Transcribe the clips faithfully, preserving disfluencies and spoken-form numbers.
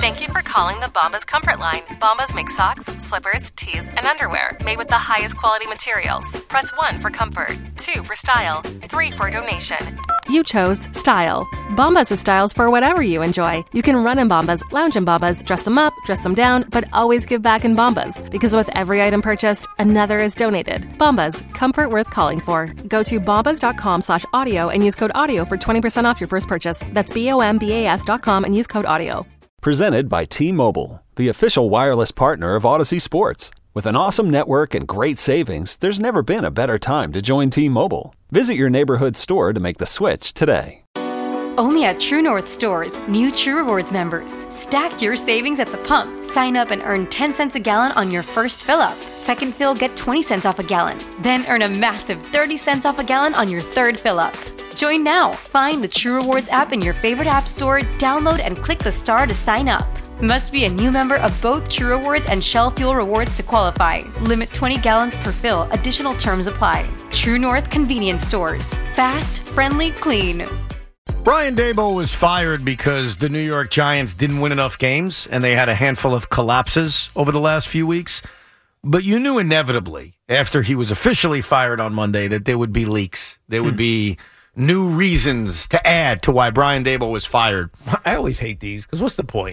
Thank you for calling the Bombas Comfort Line. Bombas make socks, slippers, tees, and underwear made with the highest quality materials. Press one for comfort, two for style, three for donation. You chose style. Bombas has styles for whatever you enjoy. You can run in Bombas, lounge in Bombas, dress them up, dress them down, but always give back in Bombas. Because with every item purchased, another is donated. Bombas, comfort worth calling for. Go to bombas.com slash audio and use code audio for twenty percent off your first purchase. That's B-O-M-B-A-S dot com and use code audio. Presented by T-Mobile, the official wireless partner of Odyssey Sports. With an awesome network and great savings, there's never been a better time to join T-Mobile. Visit your neighborhood store to make the switch today. Only at True North stores, new True Rewards members. Stack your savings at the pump. Sign up and earn ten cents a gallon on your first fill-up. Second fill, get twenty cents off a gallon. Then earn a massive thirty cents off a gallon on your third fill-up. Join now. Find the True Rewards app in your favorite app store, download and click the star to sign up. Must be a new member of both True Rewards and Shell Fuel Rewards to qualify. Limit twenty gallons per fill. Additional terms apply. True North Convenience Stores. Fast, friendly, clean. Brian Daboll was fired because the New York Giants didn't win enough games and they had a handful of collapses over the last few weeks. But you knew inevitably, after he was officially fired on Monday, that there would be leaks. There would be new reasons to add to why Brian Daboll was fired. I always hate these because what's the point?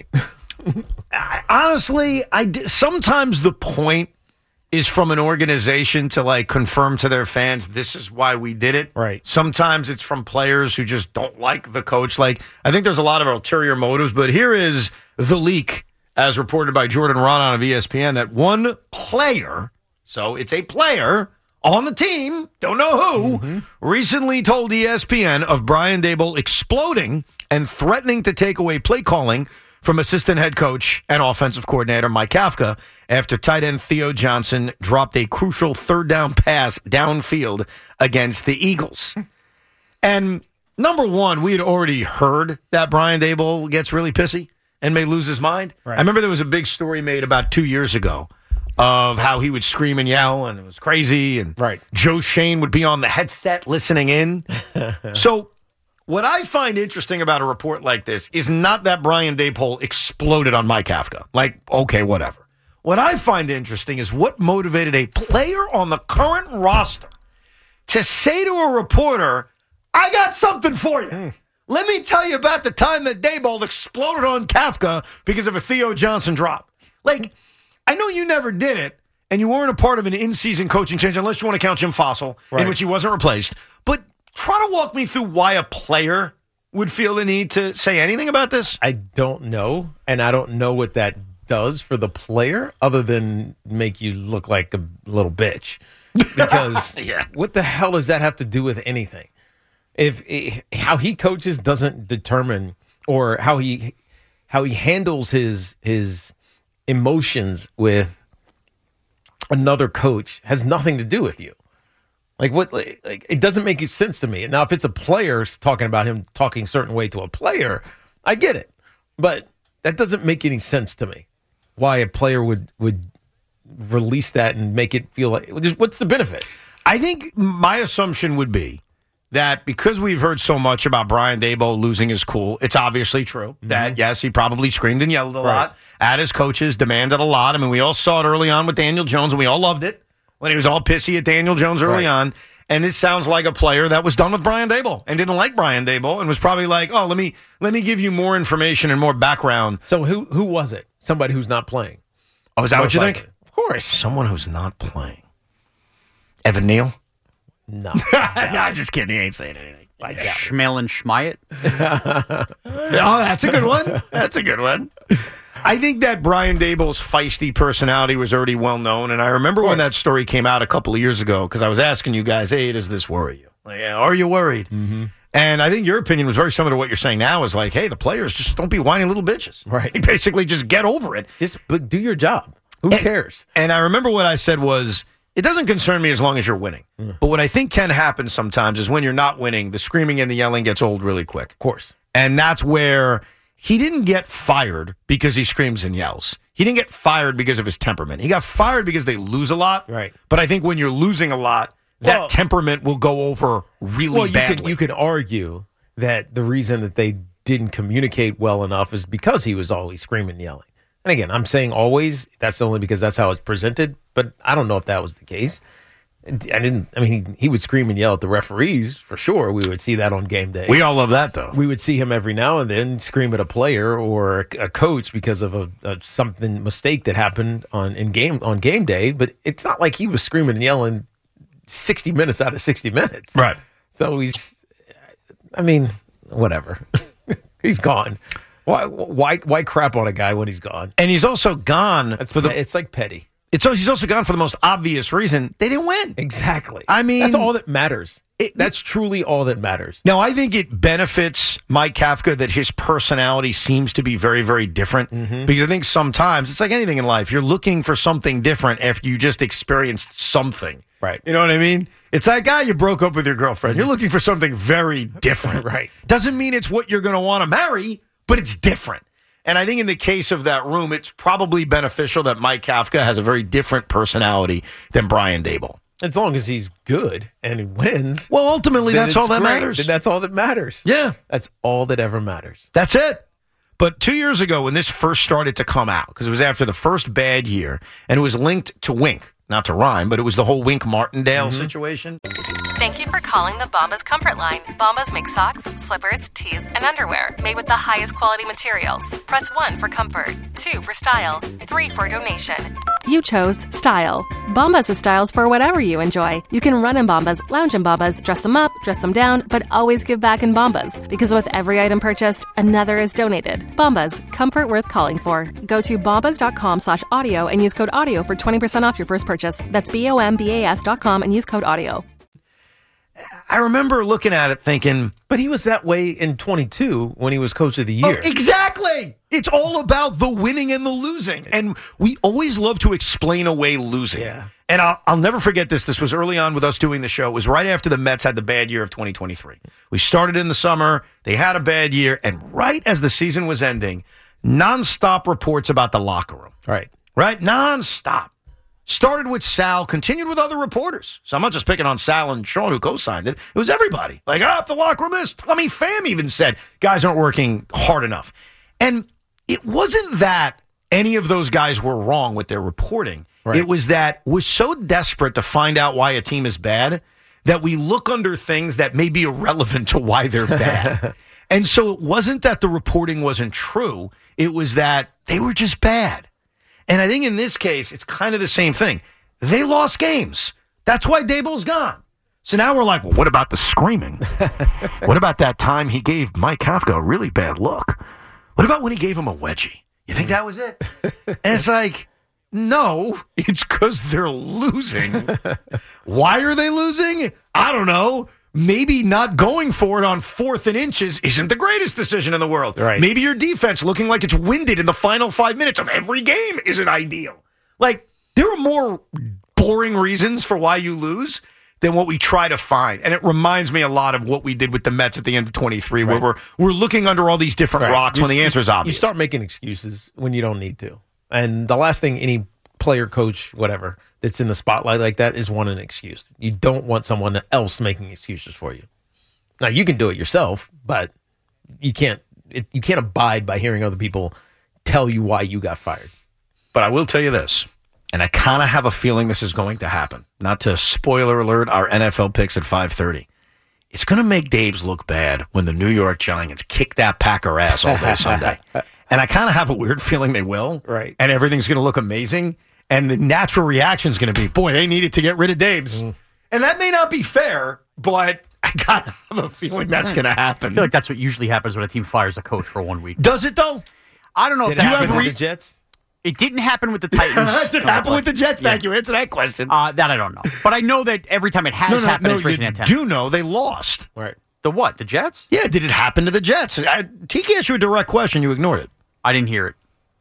I, honestly, I sometimes the point is from an organization to like confirm to their fans this is why we did it. Right. Sometimes it's from players who just don't like the coach. Like I think there's a lot of ulterior motives, but here is the leak as reported by Jordan Raanan of E S P N that one player, so it's a player on the team, don't know who, mm-hmm. recently told E S P N of Brian Daboll exploding and threatening to take away play calling from assistant head coach and offensive coordinator Mike Kafka after tight end Theo Johnson dropped a crucial third down pass downfield against the Eagles. And number one, we had already heard that Brian Daboll gets really pissy and may lose his mind. Right. I remember there was a big story made about two years ago of how he would scream and yell and it was crazy. And right. Joe Shane would be on the headset listening in. So what I find interesting about a report like this is not that Brian Daboll exploded on Mike Kafka. Like, okay, whatever. What I find interesting is what motivated a player on the current roster to say to a reporter, I got something for you. Mm. Let me tell you about the time that Daboll exploded on Kafka because of a Theo Johnson drop. Like, I know you never did it, and you weren't a part of an in-season coaching change, unless you want to count Jim Fossil, right. in which he wasn't replaced. But try to walk me through why a player would feel the need to say anything about this. I don't know, and I don't know what that does for the player other than make you look like a little bitch. Because yeah. what the hell does that have to do with anything? If, if how he coaches doesn't determine, or how he how he handles his his emotions with another coach has nothing to do with you. Like what? Like, like it doesn't make sense to me. Now, if it's a player talking about him talking a certain way to a player, I get it, but that doesn't make any sense to me. Why a player would would release that and make it feel like what's the benefit? I think my assumption would be that because we've heard so much about Brian Daboll losing his cool, it's obviously true mm-hmm. that, yes, he probably screamed and yelled a right. lot at his coaches, demanded a lot. I mean, we all saw it early on with Daniel Jones, and we all loved it when he was all pissy at Daniel Jones early right. on. And this sounds like a player that was done with Brian Daboll and didn't like Brian Daboll and was probably like, oh, let me let me give you more information and more background. So who who was it? Somebody who's not playing. Oh, is that Most what you likely. think? Of course. Someone who's not playing. Evan Neal? No. no, I'm just kidding. He ain't saying anything. Like Schmel and Schmyatt. Oh, that's a good one. That's a good one. I think that Brian Daboll's feisty personality was already well known, and I remember when that story came out a couple of years ago because I was asking you guys, hey, does this worry you? Like, are you worried? Mm-hmm. And I think your opinion was very similar to what you're saying now is like, hey, the players just don't be whiny little bitches. Right. Basically just get over it. Just but do your job. Who and, cares? And I remember what I said was, it doesn't concern me as long as you're winning. Mm. But what I think can happen sometimes is when you're not winning, the screaming and the yelling gets old really quick. Of course. And that's where he didn't get fired because he screams and yells. He didn't get fired because of his temperament. He got fired because they lose a lot. Right. But I think when you're losing a lot, that well, temperament will go over really well, you badly. Could, you could argue that the reason that they didn't communicate well enough is because he was always screaming and yelling. And again, I'm saying always. That's only because that's how it's presented. But I don't know if that was the case. I didn't. I mean, he, he would scream and yell at the referees for sure. We would see that on game day. We all love that, though. We would see him every now and then scream at a player or a, a coach because of a, a something mistake that happened on in game on game day. But it's not like he was screaming and yelling sixty minutes out of sixty minutes. Right. So he's. I mean, whatever. He's gone. Why? Why? Why crap on a guy when he's gone? And he's also gone That's for the. It's like petty. It's he's also gone for the most obvious reason. They didn't win. Exactly. I mean, that's all that matters. It, that's truly all that matters. Now, I think it benefits Mike Kafka that his personality seems to be very, very different. Mm-hmm. Because I think sometimes it's like anything in life. You're looking for something different after you just experienced something. Right. You know what I mean? It's like, ah, you broke up with your girlfriend. You're looking for something very different. Right. Doesn't mean it's what you're going to want to marry, but it's different. And I think in the case of that room, it's probably beneficial that Mike Kafka has a very different personality than Brian Daboll. As long as he's good and he wins. Well, ultimately, that's all that great. matters. Then that's all that matters. Yeah. That's all that ever matters. That's it. But two years ago, when this first started to come out, because it was after the first bad year, and it was linked to Wink, not to rhyme, but it was the whole Wink Martindale mm-hmm. situation. Thank you for calling the Bombas Comfort Line. Bombas make socks, slippers, tees, and underwear made with the highest quality materials. Press one for comfort, two for style, three for donation. You chose style. Bombas has styles for whatever you enjoy. You can run in Bombas, lounge in Bombas, dress them up, dress them down, but always give back in Bombas. Because with every item purchased, another is donated. Bombas, comfort worth calling for. Go to bombas.com slash audio and use code audio for twenty percent off your first purchase. That's B-O-M-B-A-S dot com and use code audio. I remember looking at it thinking... But he was that way in twenty-two when he was coach of the year. Oh, exactly! It's all about the winning and the losing. And we always love to explain away losing. Yeah. And I'll, I'll never forget this. This was early on with us doing the show. It was right after the Mets had the bad year of twenty twenty-three. We started in the summer. They had a bad year. And right as the season was ending, nonstop reports about the locker room. Right. Right? Nonstop. Started with Sal, continued with other reporters. So I'm not just picking on Sal and Sean who co-signed it. It was everybody. Like, ah, oh, the locker room is. Tommy Pham even said, guys aren't working hard enough. And it wasn't that any of those guys were wrong with their reporting. Right. It was that we're so desperate to find out why a team is bad that we look under things that may be irrelevant to why they're bad. And so it wasn't that the reporting wasn't true. It was that they were just bad. And I think in this case, it's kind of the same thing. They lost games. That's why Daboll's gone. So now we're like, well, what about the screaming? What about that time he gave Mike Kafka a really bad look? What about when he gave him a wedgie? You think that was it? And it's like, no, it's because they're losing. Why are they losing? I don't know. Maybe not going for it on fourth and inches isn't the greatest decision in the world. Right. Maybe your defense looking like it's winded in the final five minutes of every game isn't ideal. Like, there are more boring reasons for why you lose than what we try to find. And it reminds me a lot of what we did with the Mets at the end of twenty-three, right. where we're, we're looking under all these different right. rocks you, when the answer is obvious. You start making excuses when you don't need to. And the last thing any player, coach, whatever, that's in the spotlight like that is want an excuse. You don't want someone else making excuses for you. Now, you can do it yourself, but you can't it, you can't abide by hearing other people tell you why you got fired. But I will tell you this, and I kind of have a feeling this is going to happen. Not to spoiler alert our N F L picks at five thirty. It's going to make Dabes look bad when the New York Giants kick that Packer ass all day Sunday. And I kind of have a weird feeling they will. Right. And everything's going to look amazing. And the natural reaction is going to be, boy, they needed to get rid of Dabes. Mm. And that may not be fair, but I kind of have a feeling that's going to happen. I feel like that's what usually happens when a team fires a coach for one week. Does it, though? I don't know Did if it that happen happened with the Jets? It didn't happen with the Titans. Did it happen with the Jets? Thank yeah. you. Answer that question. Uh, that I don't know. But I know that every time it has no, no, happened, no, it's risen you antenna. do know they lost. Right. The what? The Jets? Yeah, did it happen to the Jets? I, Tiki asked you a direct question. You ignored it. I didn't hear it.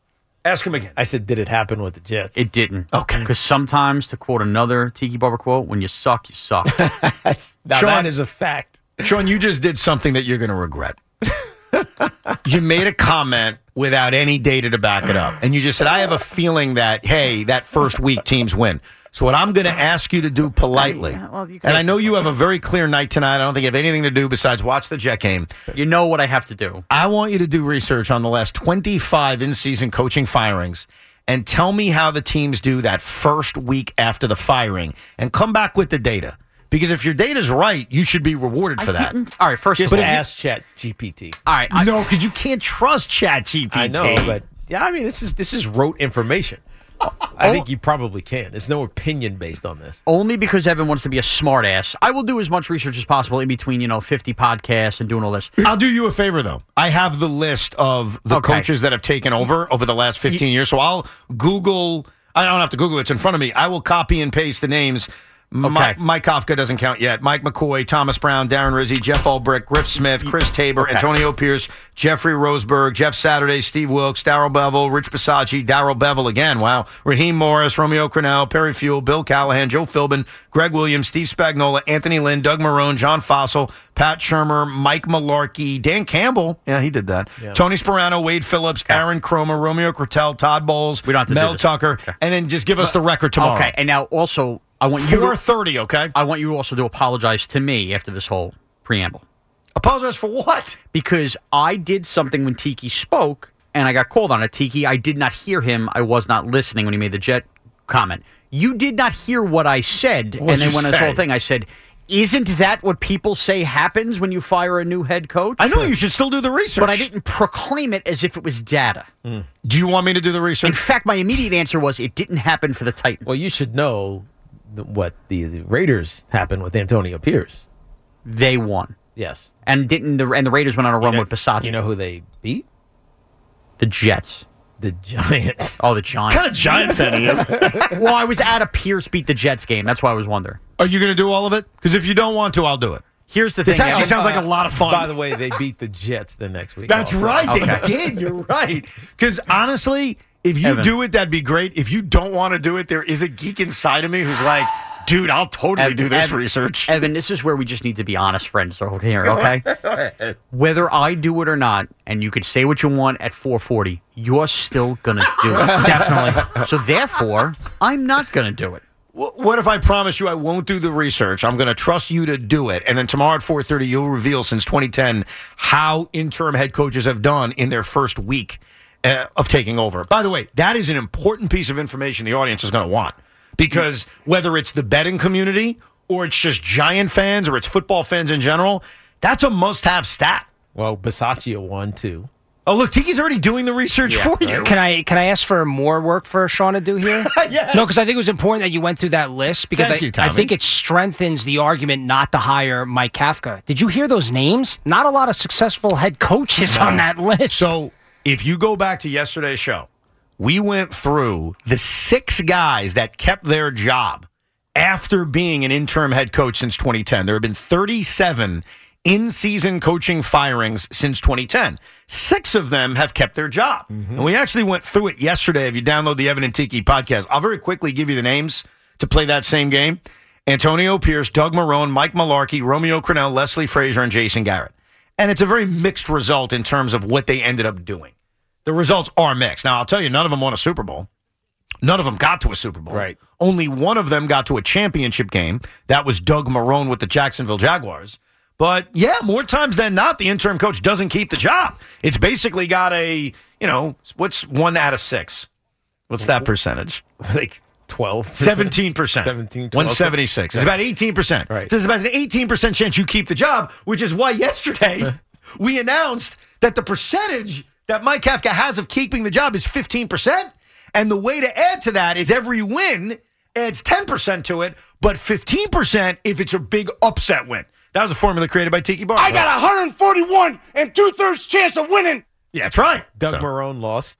Ask him again. I said, did it happen with the Jets? It didn't. Okay. Because sometimes, to quote another Tiki Barber quote, when you suck, you suck. That's, now Sean, that is a fact. Sean, you just did something that you're going to regret. you made a comment without any data to back it up. And you just said, I have a feeling that, hey, that first week teams win. So what I'm going to ask you to do politely, I mean, well, you can and I ask know me you have a very clear night tonight. I don't think you have anything to do besides watch the Jet game. You know what I have to do. I want you to do research on the last twenty-five in-season coaching firings and tell me how the teams do that first week after the firing and come back with the data. Because if your data's right, you should be rewarded for I that. didn't- All right, first Just of all, ask Chat G P T. all right, I, No, because you can't trust ChatGPT. I know, but yeah, I mean, this is this is rote information. I think you probably can. There's no opinion based on this. only because Evan wants to be a smartass. I will do as much research as possible in between, you know, fifty podcasts and doing all this. I'll do you a favor, though. I have the list of the Okay. coaches that have taken over over the last fifteen years. So I'll Google. I don't have to Google it. It's in front of me. I will copy and paste the names. Mike, Okay. Mike Kafka doesn't count yet. Mike McCoy, Thomas Brown, Darren Rizzi, Jeff Ulbrich, Griff Smith, Chris Tabor, Okay. Antonio Pierce, Jeffrey Roseberg, Jeff Saturday, Steve Wilkes, Darryl Bevel, Rich Bisacci, Darryl Bevel again. Wow. Raheem Morris, Romeo Crennel, Perry Fuel, Bill Callahan, Joe Philbin, Greg Williams, Steve Spagnola, Anthony Lynn, Doug Marone, John Fossil, Pat Shermer, Mike Malarkey, Dan Campbell. Yeah, he did that. Yeah. Tony Sperano, Wade Phillips, Aaron Cromer, Romeo Crotell, Todd Bowles, We don't have to do Mel this. Tucker, and then just give us the record tomorrow. Okay, and now also, I want you four to, thirty, okay? I want you also to apologize to me after this whole preamble. Apologize for what? Because I did something when Tiki spoke, and I got called on it. Tiki, I did not hear him. I was not listening when he made the Jet comment. You did not hear what I said. What'd and then you when this say? whole thing, I said, isn't that what people say happens when you fire a new head coach? I know you should still do the research. But I didn't proclaim it as if it was data. Do you want me to do the In research? fact, my immediate answer was it didn't happen for the Titans. Well, you should know th- what the, the Raiders happened with Antonio Pierce. They won. Yes. And didn't the and the Raiders went on a run You know- with Bisaccia. You know who they beat? The Jets. The Giants. Oh, the Giants. What kind of Giant fan are you? Well, I was at a Pierce beat the Jets game. That's why I was wondering. Are you going to do all of it? Because if you don't want to, I'll do it. Here's the This thing. actually Evan. sounds like a lot of fun. By the way, they beat the Jets the next week. That's also. right. Okay. They did. You're right. Because honestly, if you Evan. do it, that'd be great. If you don't want to do it, there is a geek inside of me who's like, dude, I'll totally Ev- do this Ev- research. Evan, this is where we just need to be honest friends over here, okay? Whether I do it or not, and you could say what you want at four forty, you're still going to do it. Definitely. So therefore, I'm not going to do it. Wh- What if I promise you I won't do the research? I'm going to trust you to do it. And then tomorrow at four thirty, you'll reveal since twenty ten how interim head coaches have done in their first week uh, of taking over. By the way, that is an important piece of information the audience is going to want. Because whether it's the betting community or it's just Giant fans or it's football fans in general, that's a must-have stat. Well, Bisaccia won too. Oh, look, Tiki's already doing the research for you. Can I can I ask for more work for Sean to do here? Yes. No, because I think it was important that you went through that list because Thank I, you, Tommy. I think it strengthens the argument not to hire Mike Kafka. Did you hear those names? Not a lot of successful head coaches on that list. So if you go back to yesterday's show, we went through the six guys that kept their job after being an interim head coach since twenty ten. There have been thirty-seven in-season coaching firings since twenty ten. Six of them have kept their job. And we actually went through it yesterday. If you download the Evan and Tiki podcast, I'll very quickly give you the names to play that same game. Antonio Pierce, Doug Marone, Mike Malarkey, Romeo Crennel, Leslie Frazier, and Jason Garrett. And it's a very mixed result in terms of what they ended up doing. The results are mixed. Now, I'll tell you, none of them won a Super Bowl. None of them got to a Super Bowl. Right. Only one of them got to a championship game. That was Doug Marone with the Jacksonville Jaguars. But, yeah, more times than not, the interim coach doesn't keep the job. It's basically got a, you know, what's one out of six? What's that percentage? Like twelve. seventeen percent. seventeen, twelve. one seventy-six. It's about eighteen percent. Right. So there's about an eighteen percent chance you keep the job, which is why yesterday we announced that the percentage that Mike Kafka has of keeping the job is fifteen percent. And the way to add to that is every win adds ten percent to it, but fifteen percent if it's a big upset win. That was a formula created by Tiki Barber. I got a one hundred forty-one and two-thirds chance of winning. Yeah, that's right. Doug So- Marone lost.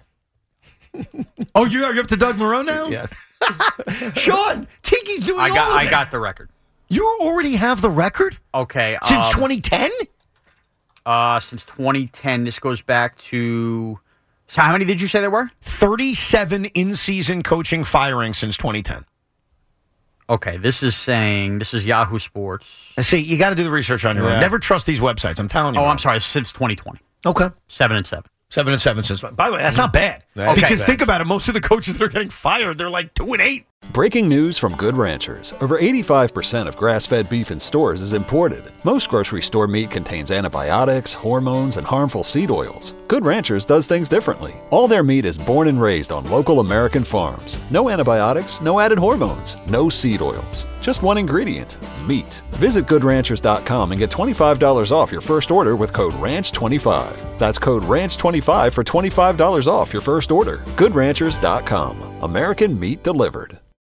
Oh, you are you up to Doug Marone now? Yes. Sean, Tiki's doing I got all of I it. got the record. You already have the record? Okay. Since um, twenty ten? Uh, since twenty ten, this goes back to. So how many did you say there were? thirty-seven in-season coaching firings since twenty ten. Okay, this is saying this is Yahoo Sports. See, you got to do the research on your own. Yeah. Never trust these websites. I'm telling you. Oh, man. I'm sorry, since twenty twenty. Okay. Seven and seven. Seven and seven since. By the way, that's not bad. Okay. Because think about it, most of the coaches that are getting fired, they're like two and eight. Breaking news from Good Ranchers. Over eighty-five percent of grass-fed beef in stores is imported. Most grocery store meat contains antibiotics, hormones, and harmful seed oils. Good Ranchers does things differently. All their meat is born and raised on local American farms. No antibiotics, no added hormones, no seed oils. Just one ingredient, meat. Visit good ranchers dot com and get twenty-five dollars off your first order with code ranch twenty-five. That's code ranch twenty-five for twenty-five dollars off your first order. good ranchers dot com. American meat delivered.